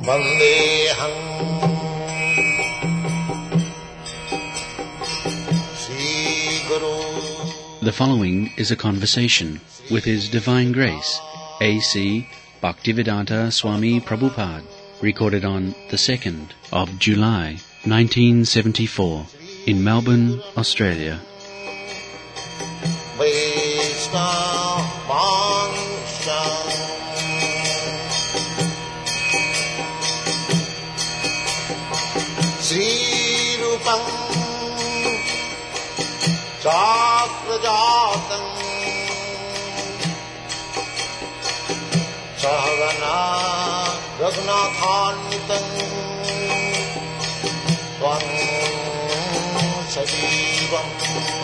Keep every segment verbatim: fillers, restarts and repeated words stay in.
Vandeham Sri Guru. The following is a conversation with His Divine Grace, A C Bhaktivedanta Swami Prabhupada, recorded on the second of July, nineteen seventy-four, in Melbourne, Australia. Sri Rupam Chakrajatam Sahagana Raghunathanvitam Tvam Sajivam.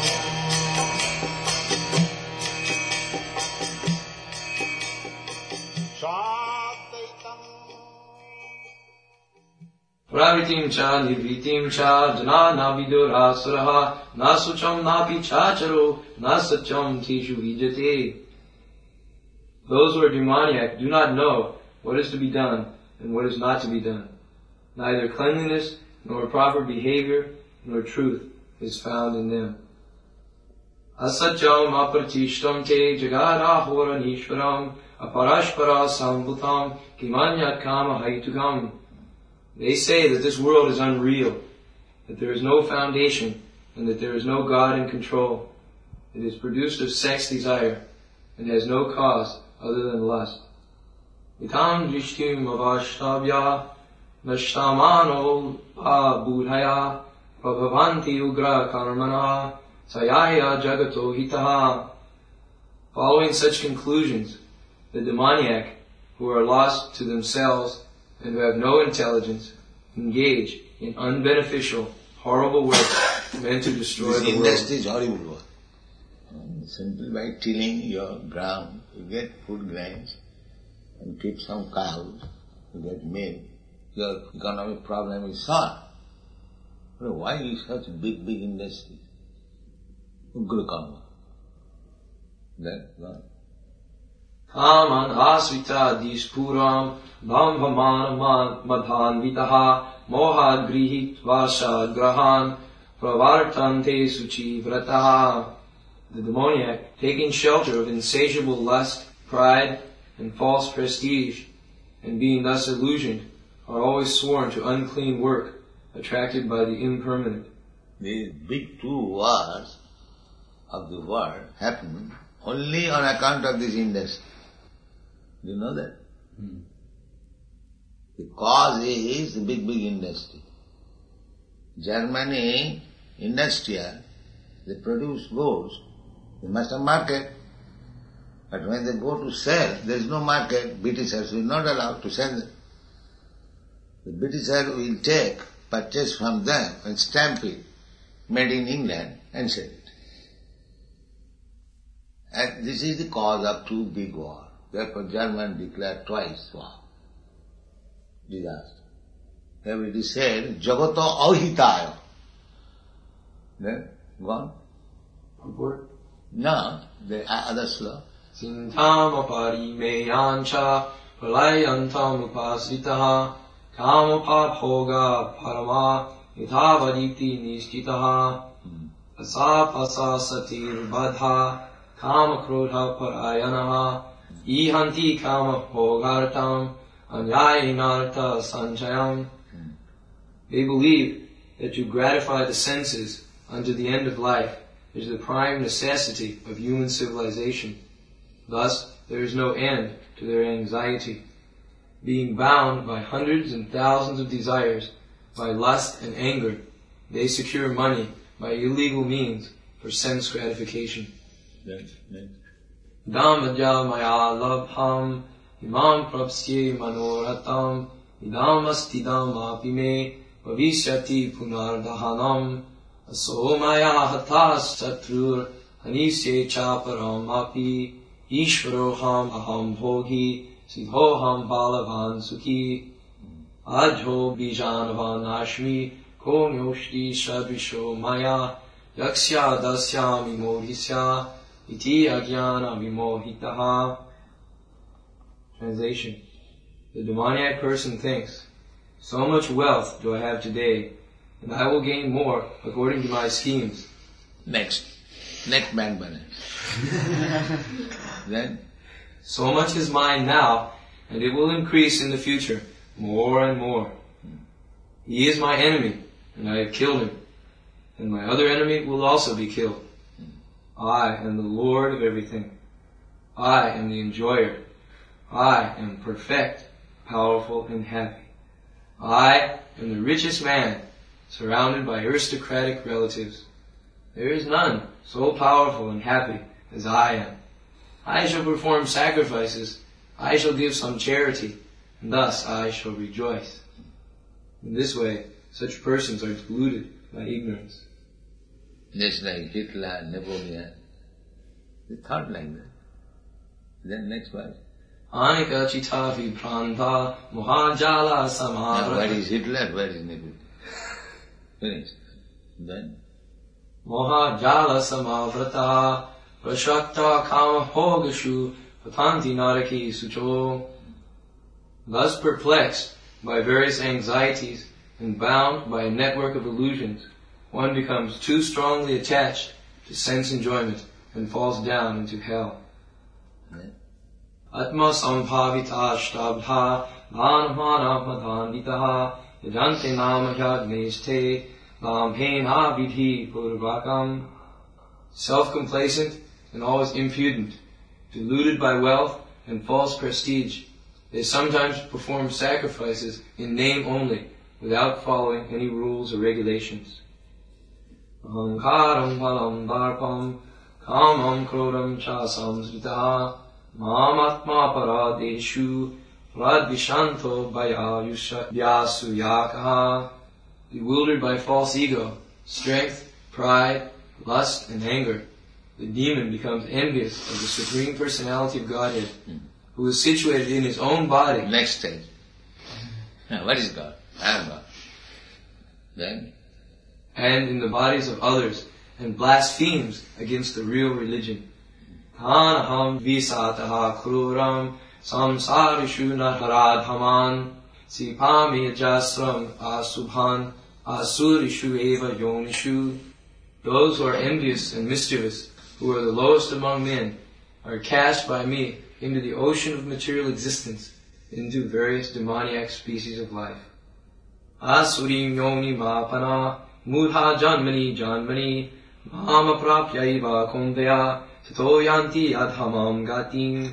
Pravritim cha nirvitim cha jana navidurasuraha nasucham napi chacharo nasacham tishu vijate. Those who are demoniac do not know what is to be done and what is not to be done. Neither cleanliness nor proper behavior nor truth is found in them. Asacham apartishtam te jagarahoranishwaram aparashpara sambhutam kimanya kama haitugam. They say that this world is unreal, that there is no foundation, and that there is no God in control. It is produced of sex desire, and has no cause other than lust. Itam drishtim avashtabya nashtamano abudhaya prabhavanti ugra karmana sayaya jagato hitaha. Following such conclusions, the demoniac, who are lost to themselves and who have no intelligence, engage in unbeneficial, horrible works meant to destroy this the world. This industry is horrible work. Simply by tilling your ground, you get food grains and keep some cows, you get milk. Your economic problem is solved. But why is such big, big industry? Ugra karma. Then, gone. Kaman asvita dispuram bambhamana madhanvitaha mohad grihit vasad grahan pravartante suchi vrataha. The demoniac, taking shelter of insatiable lust, pride, and false prestige, and being thus illusioned, are always sworn to unclean work, attracted by the impermanent. These big two wars of the world happen only on account of this industry. Do you know that? Hmm. The cause is the big, big industry. Germany, industrial, they produce goods, they must have market. But when they go to sell, there is no market. Britishers will not allow to sell them. The Britishers will take, purchase from them and stamp it, made in England, and sell it. And this is the cause of two big wars. Therefore German declared twice war. Disaster. Here it is said, Jagato ahitaya. Then, go on. Purport? No, the other slow. Sintam aparimeyancha pralayantam upasritaha kamapa bhoga parama yathavaditi nishkitaha asapasa satir badha kamakrodha parayanaha ihanti kama bhogartam anyayinartha sanchayam. They believe that to gratify the senses unto the end of life is the prime necessity of human civilization. Thus, there is no end to their anxiety. Being bound by hundreds and thousands of desires, by lust and anger, they secure money by illegal means for sense gratification. Yes, yes. Dhamajal maya labham imam prapsye manoratam idam astidam apime vavishyati punardahanam aso maya hatas chatrur hanisye chaparam api ishvaroham aham bhogi siddhoham balavan sukhi ajho bijanavan ashmi ko nyoshti shadvisho maya yaksya dasyami modhisya iti agyana vimohitaha. Translation. The demoniac person thinks So much wealth do I have today, and I will gain more according to my schemes. Next, next bank balance. Then, so much is mine now, and it will increase in the future, more and more. He is my enemy, and I have killed him, and my other enemy will also be killed. I am the Lord of everything. I am the enjoyer. I am perfect, powerful, and happy. I am the richest man, surrounded by aristocratic relatives. There is none so powerful and happy as I am. I shall perform sacrifices. I shall give some charity, and thus I shall rejoice. In this way, such persons are deluded by ignorance. just like Hitler, Napoleon, they thought like that. Then next verse. Anika chita vipranta mohajala Now samara. where is Hitler? Where is Napoleon? Finished. Then Mohajala samavrata prashakta kama bhogashu patanti naraki sucho. Thus perplexed by various anxieties and bound by a network of illusions, one becomes too strongly attached to sense enjoyment and falls down into hell. Atma sambhavita shtabdha dhanmana madhanditaha yajante nama yagneste lamhena vidhi purvakam. Self-complacent and always impudent, deluded by wealth and false prestige, they sometimes perform sacrifices in name only, without following any rules or regulations. Ahankaram palam darpam kamam krodam cha samsritaha mamatma paradeshu radvishanto bayayusha vyasuyakaha. Bewildered by false ego, strength, pride, lust, and anger, the demon becomes envious of the Supreme Personality of Godhead, who is situated in his own body. next stage. Now what is God? I am God. Then And in the bodies of others, and blasphemes against the real religion. Tanaham visataha kruram samsarishu naharadhaman sipami ajasram asubhan asurishu eva yonishu. Those who are envious and mischievous, who are the lowest among men, are cast by me into the ocean of material existence, into various demoniac species of life. Asurim yoni mapana mudha janmani janmani mama prapyaiva kundaya tato yanti adhamam gatim.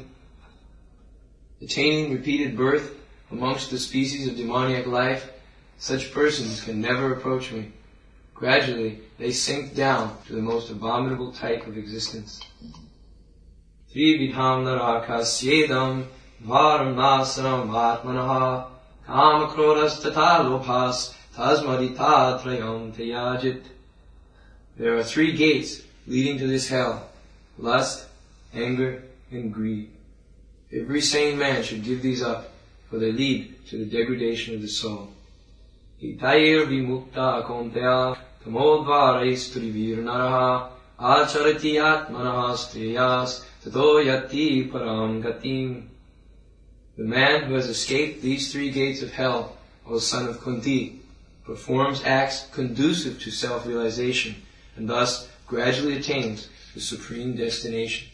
Attaining repeated birth amongst the species of demoniac life, such persons can never approach me. Gradually, they sink down to the most abominable type of existence. Trividham narakasyedam varam nasanam atmanaha kamakrodas tata lopas tasmadita trayam tayajit. There are three gates leading to this hell: lust, anger, and greed. Every sane man should give these up, for they lead to the degradation of the soul. Hitayir vimukta akontya tamodvarais trivir naraha acharati atmanaha striyas tato yati param gatim. The man who has escaped these three gates of hell, O son of Kunti, performs acts conducive to self-realization, and thus gradually attains the supreme destination.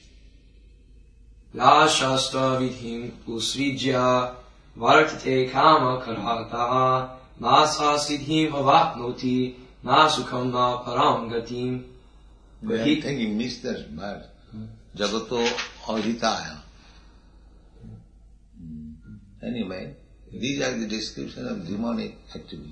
La shastra vidhim usrijya vartate kama karataha nasa siddhim avapnoti nasukam na param gatim. But I think you missed that verse. Jagato ahitaya. Anyway, these are the description of demonic activity.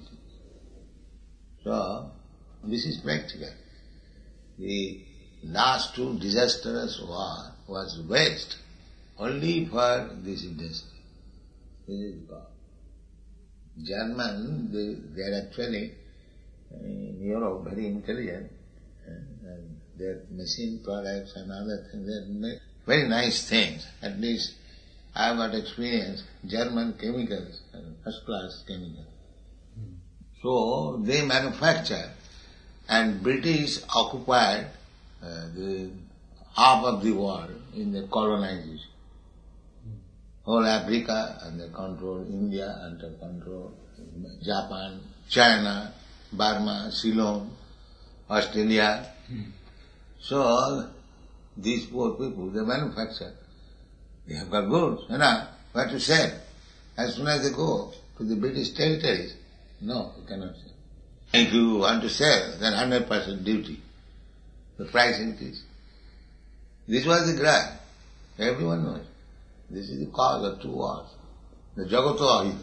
So, this is practical. The last two disastrous war was waged only for this industry. This is God. German, they, they are actually in Europe very intelligent, and, and their machine products and other things, they make very nice things. At least I have got experience, German chemicals, first class chemicals. Hmm. So they manufacture, and British occupied uh, the half of the world in the colonization. Hmm. Whole Africa under control, India under control, Japan, China, Burma, Ceylon, Australia. Hmm. So, these poor people, they manufacture. They have got goods, you know, what to sell. As soon as they go to the British territories, no, you cannot sell. If you want to sell, then one hundred percent duty. The price increase. This was the graph. Everyone knows. This is the cause of two wars. The Jagato Ahita.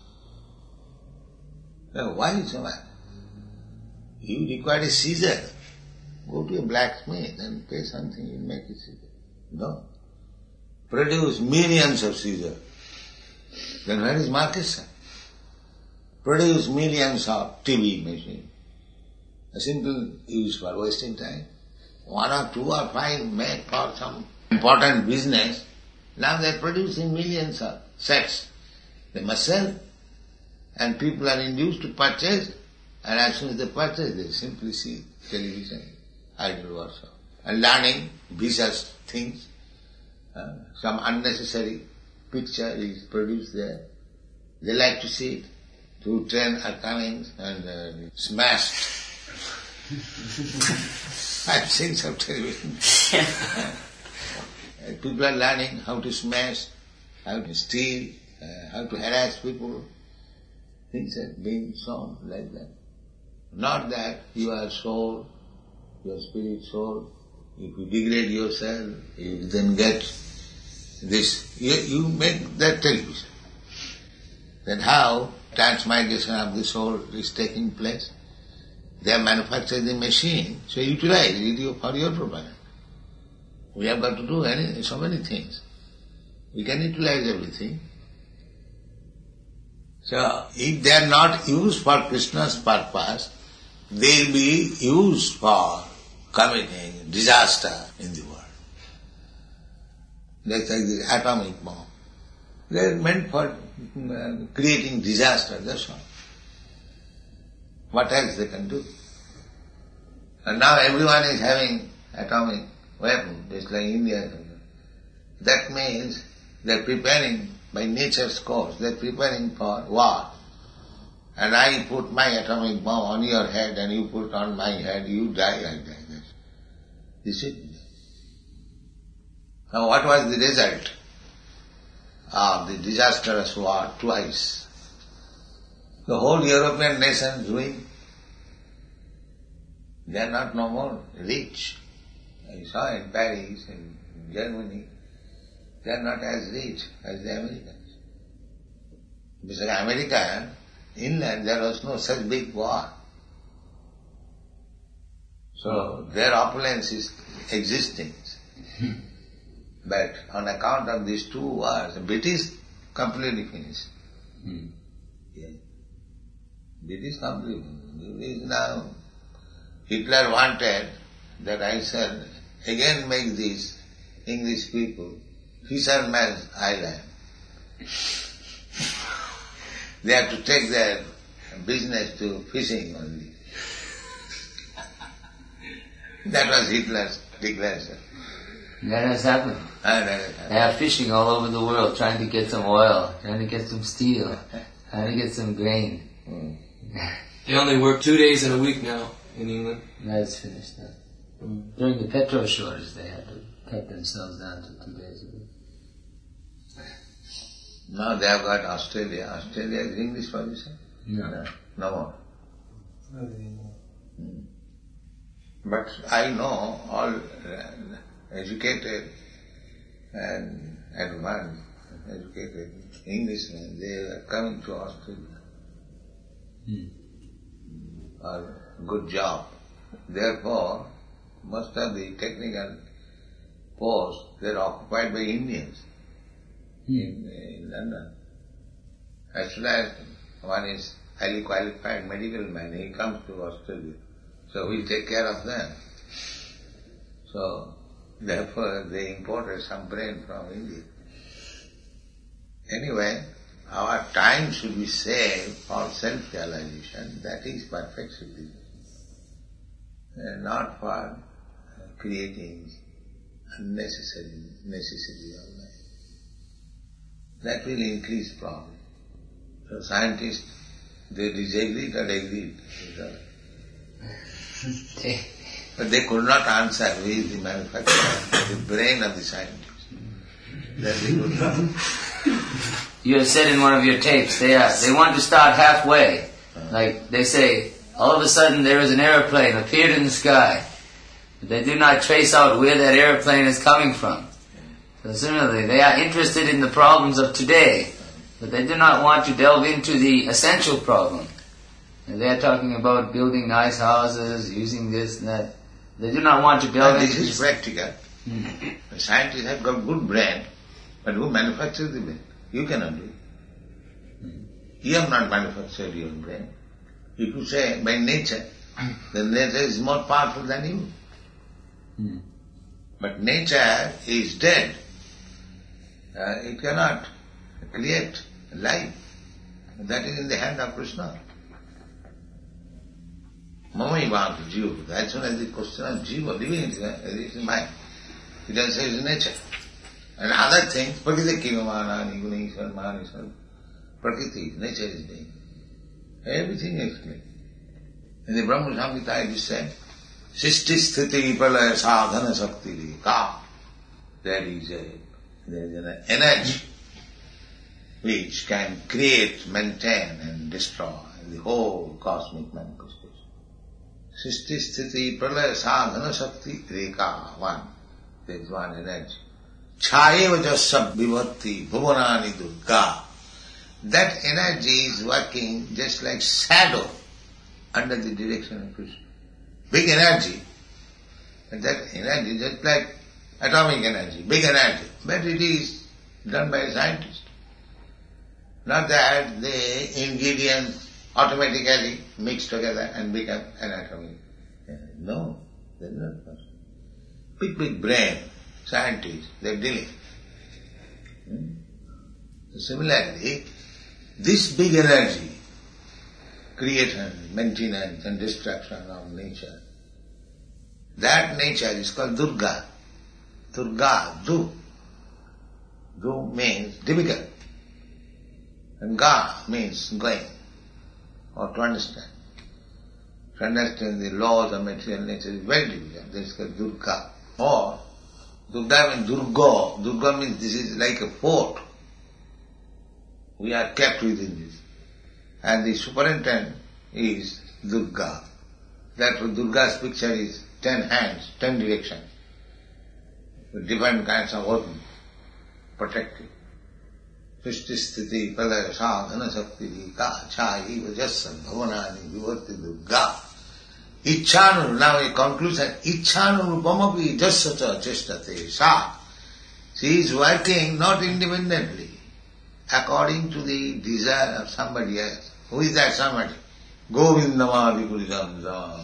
Now, why is so bad? You require a scissor. Go to a blacksmith and pay something, you make a scissor. No. Produce millions of scissors. Then where is market sir? Produce millions of T V machines. A simple use for wasting time. One or two or five made for some important business. Now they are producing millions of sets. They must sell. And people are induced to purchase. And as soon as they purchase, they simply see television, idle worship. And learning vicious things. Uh, some unnecessary picture is produced there. They like to see it. Two trains are coming and uh, smashed. I've seen some television. uh, people are learning how to smash, how to steal, uh, how to harass people. Things are being shown like that. Not that you are soul, your spirit soul. If you degrade yourself, you then get this. You, you make that television. Then how transmigration of the soul is taking place? They have manufactured the machine, so utilize it for your purpose. We have got to do any, so many things. We can utilize everything. So, if they are not used for Krishna's purpose, they will be used for committing disaster in the world. That's like the atomic bomb. They are meant for uh, creating disaster, that's all. What else they can do? And now everyone is having atomic weapon, just like India. That means they are preparing by nature's course, they are preparing for war. And I put my atomic bomb on your head and you put on my head, you die, I die. This is. Now what was the result of the disastrous war twice? The whole European nations doing, they are not no more rich. I saw in Paris, in Germany, they are not as rich as the Americans. Because America, inland, there was no such big war. So their opulence is existing. But on account of these two wars, the British completely finished. Hmm. Yeah. British completely finished. British now, Hitler wanted that I shall again make these English people fisherman's island. They have to take their business to fishing only. That was Hitler's declaration. That has happened. Ah, that has happened. They are fishing all over the world, trying to get some oil, trying to get some steel, trying to get some grain. Mm. They only work two days in a week now in England. That's finished now. Mm. During the petrol shortage, they had to cut themselves down to two days a week. Now they have got Australia. Australia is English position? No. No, no more. Mm. But I know all uh, educated and advanced, educated Englishmen, they are coming to Australia. Hmm. Or good job. Therefore, most of the technical posts, they are occupied by Indians hmm. in, in London. As soon as one is highly qualified medical man, he comes to Australia. So we take care of them. So, therefore, they imported some brain from India. Anyway, our time should be saved for self-realization. That is perfect civilization. And not for creating unnecessary necessity of life. That will increase problem. So scientists, they disagreed or agreed. But they could not answer who is the manufacturer, the brain of the scientist. That they could not. You have said in one of your tapes, they are, they want to start halfway. Uh-huh. Like they say, all of a sudden there is an airplane appeared in the sky. But they do not trace out where that airplane is coming from. So similarly, they are interested in the problems of today, but they do not want to delve into the essential problem. And they are talking about building nice houses, using this and that. They do not want to delve and into this. This is practical. Mm. The scientists have got good brain, but who manufactures the brain? You cannot do it. Mm. You have not manufactured your brain. If you say by nature, then nature is more powerful than you. Mm. But nature is dead. Uh, it cannot create life. That is in the hand of Krishna. Mamaivantu jiva. As soon as the question of jiva, living is in mind. He doesn't say it's nature. And other things, Prakriti Kivamana, Niguni, Sarmani, Sarmani. Prakriti, nature is being. Everything is clear. In the Brahma Samhita it is said, Sisti Sthiti Pralaya Sadhana Sakti Ka. There is a there is an energy which can create, maintain and destroy the whole cosmic manifestation. Sisti Sthiti Pralaya Sadhana Sakti Reka, one. There is one energy. Chayeva Jasya Vibhatti Bhuvanani Durga. That energy is working just like shadow under the direction of Krishna. Big energy. And that energy is just like atomic energy, big energy. But it is done by a scientist. Not that the ingredients automatically mix together and become an atomic energy. No, that is not possible. Big, big brain, scientists, they are dealing. Hmm? Similarly, this big energy, creation, maintenance and destruction of nature, that nature is called Durga. Durga, Du. Du means difficult. And Ga means going, or to understand. To understand the laws of material nature is very difficult. That is called Durga. Or, Durga means Durga. Durga means this is like a fort. We are kept within this. And the superintendent is Durga. Therefore Durga's picture is ten hands, ten directions, with different kinds of weapons, protective. Srishti Sthiti Pralaya Sadhana Sakti Ka Chayi Vajassa Bhavanani Vibhatti Durga. Ichhanu, now a conclusion, Ichhanu Rupamapi Jassata Chestate Sa. She is working not independently, according to the desire of somebody else. Who is that somebody? Govindamadi Purisam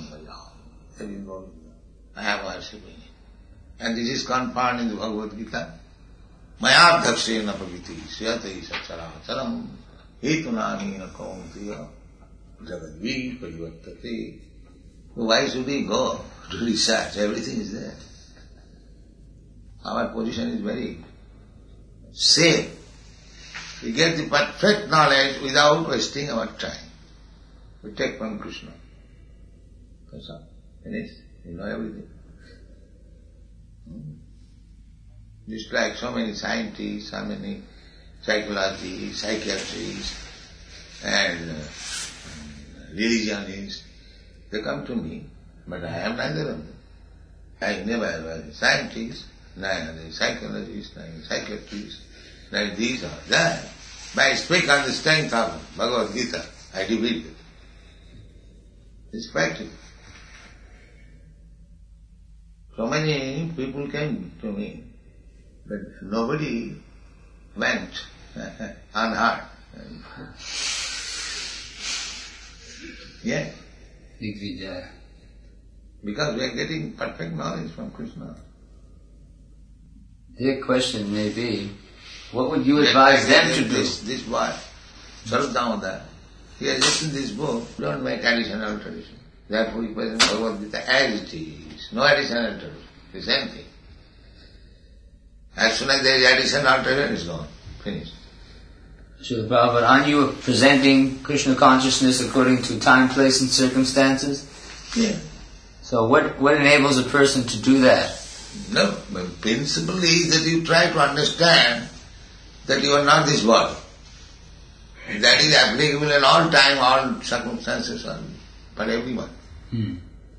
Zavam. I am worshipping him. And this is confirmed in the Bhagavad Gita. Mayadhakshena paviti syate sachara charam hetunani kauntiya jagadvi parivartate. Why should we go to research? Everything is there. Our position is very safe. We get the perfect knowledge without wasting our time. We take from Krishna. That's all. Finish. You know everything. Hmm? Just like so many scientists, so many psychologists, psychiatrists, and uh, religionists, they come to me, but I am neither of them. I never was a scientist, neither a psychologist, neither a psychiatrist, neither these or that. But I speak on the strength of Bhagavad Gita. I defeat it. It's practical. So many people came to me, but nobody went unhurt. Yeah. Because we are getting perfect knowledge from Krishna. Their question may be, what would you advise them to do? This, this boy, Sarup Damodar, he has written this book, don't make addition and alteration. Therefore he presents Bhagavad Gita as it is, no addition and alteration, the same thing. As soon as there is addition and alteration, it's gone, finished. Srila Prabhupada, aren't you presenting Krishna consciousness according to time, place and circumstances? Yeah. So what, what enables a person to do that? No, the principle is that you try to understand that you are not this body. That is applicable in all time, all circumstances, for everyone. Hmm.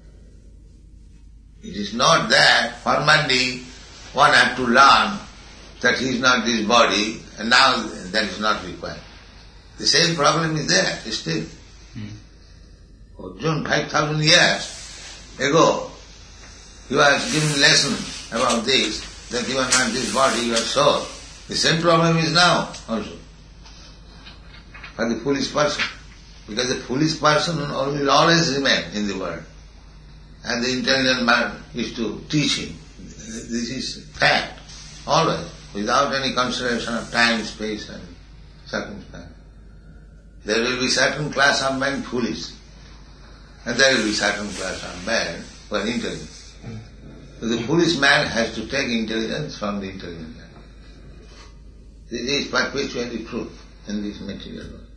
It is not that formally one has to learn that he is not this body, and now that is not required. The same problem is there still. Hmm. Arjuna, five thousand years ago, he was giving lessons about this, that you are not this body, you are soul. The same problem is now also. For the foolish person. Because the foolish person will always remain in the world. And the intelligent man is to teach him. This is fact. Always. Without any consideration of time, space and circumstance. There will be certain class of men foolish. And there will be certain class of men who are intelligent. So the foolish man has to take intelligence from the intelligent man. This is perpetually true in this material world.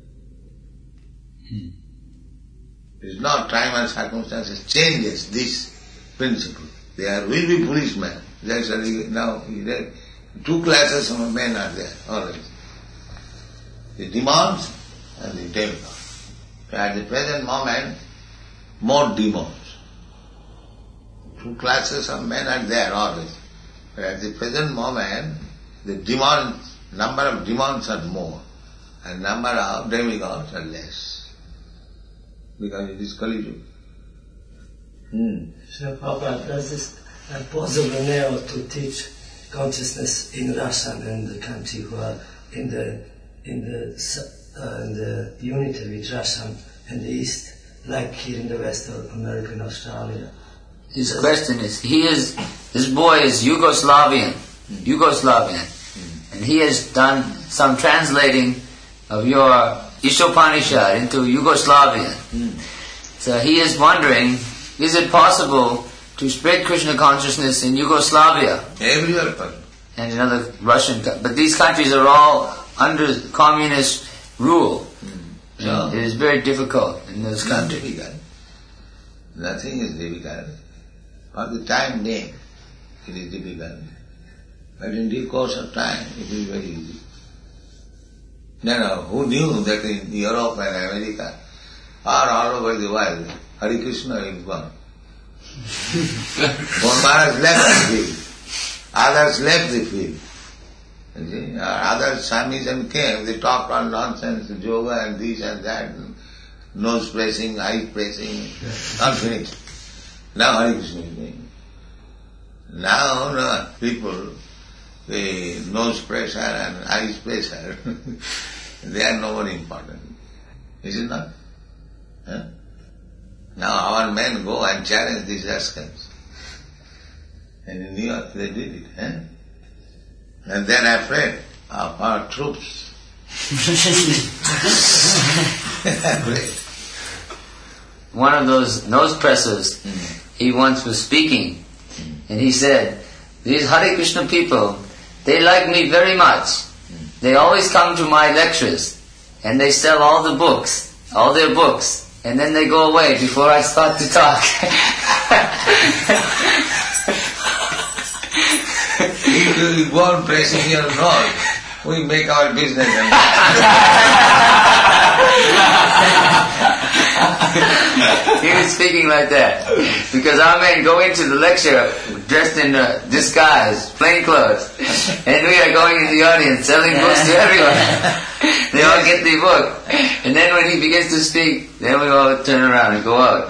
Hmm. It is not time and circumstances changes this principle. There will be foolish men. That's now two classes of men are there always. The demons and the demigods. At the present moment, more demons. Two classes of men are there always. But at the present moment, the demons, number of demons are more, and number of demigods are less. Because it is Kali Yuga. Hmm. Srila Prabhupada, does it uh, possible now to teach consciousness in Russian and the country who are in the in the uh, in the unity with Russian and the East, like here in the West of America and Australia? His question is, he is, this boy is Yugoslavian, mm. Yugoslavian, mm. and he has done some translating of your Ishopanishad into Yugoslavian. Mm. So he is wondering, is it possible to spread Krishna consciousness in Yugoslavia? Everywhere possible. And in other Russian, but these countries are all under communist rule. Mm. So it is very difficult in those countries. Difficult. Nothing is difficult. For the time being, it is difficult. But in due course of time, it will be very easy. No, no, who knew that in Europe and America, or all over the world, Hare Krishna is gone. One Maharaj left the field, others left the field. You see, other Swamis and came, they talked all nonsense, yoga and this and that, nose pressing, eye pressing, all finished. Now Hare Krishna is doing. Now no, people, the nose pressure and eyes pressure, they are no more important. Is it not? Huh? Now our men go and challenge these rascals. And in New York they did it. Huh? And they are afraid of our troops. One of those nose pressers, mm. he once was speaking, mm. and he said, these Hare Krishna people, they like me very much. Mm. They always come to my lectures, and they sell all the books, all their books, and then they go away before I start to talk. If you go on pressing your nose, we make our business. He was speaking like that because our men go into the lecture dressed in uh, disguise, plain clothes, and we are going in the audience selling books to everyone. They all get the book, and then when he begins to speak, then we all turn around and go out.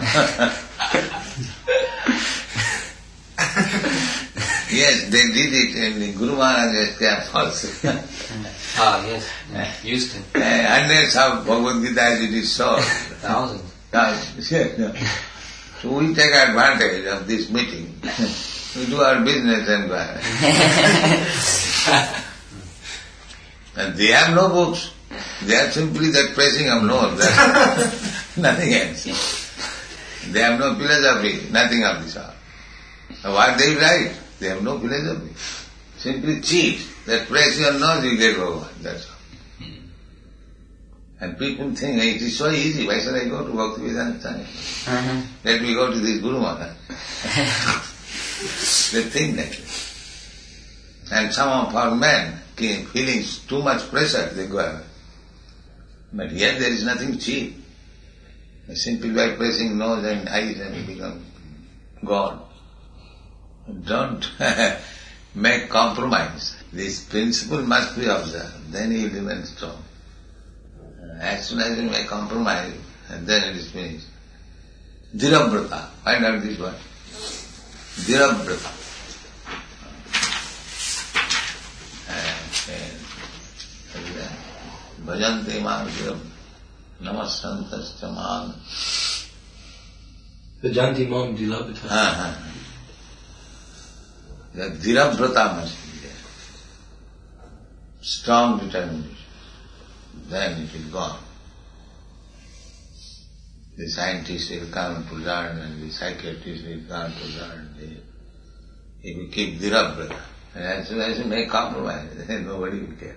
Yes, they did it in Guru Maharaj's camp also. Ah, yes, yeah. Houston. Uh, hundreds of Bhagavad Gita as it is sold. Thousands. Thousands. So we take advantage of this meeting. We do our business and go ahead. And they have no books. They are simply that pressing of nose. That's nothing else. They have no philosophy, nothing of this sort. What they write, they have no philosophy. Simply cheat. That press your nose, you get over. That's all. And people think it is so easy, why should I go to Bhaktivedanta Swami? Uh-huh. Let me go to this Guru Maharaj. They think that. And some of our men, feeling too much pressure, they go away. But here there is nothing cheap. Simply by pressing nose and eyes and you become God. Don't make compromise. This principle must be observed, then you will remain strong. As soon as you make compromise, and then it is finished. Dhirabrata, find out this word. Dhirabrata. Bhajante man dhiram, namasantascha man. Bhajanti mam dhirabrata. Ha ha. The dhirabrata must be there. Strong determination. Then it will go on. The scientists will come to learn and the psychiatrists will come to learn. They, if you keep dhirabrata, and as soon as you make compromise, then nobody will care.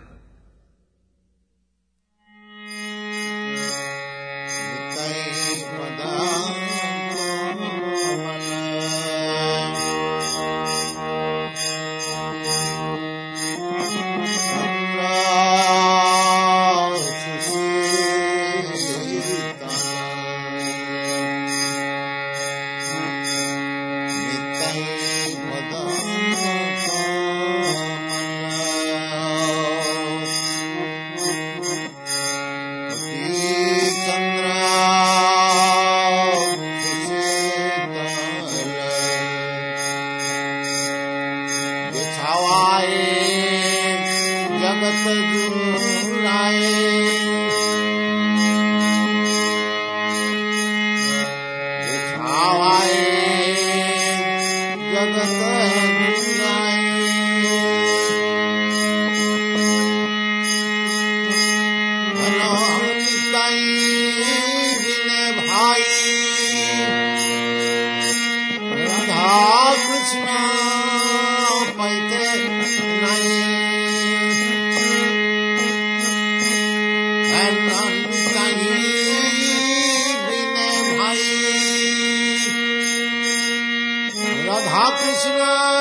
Krishna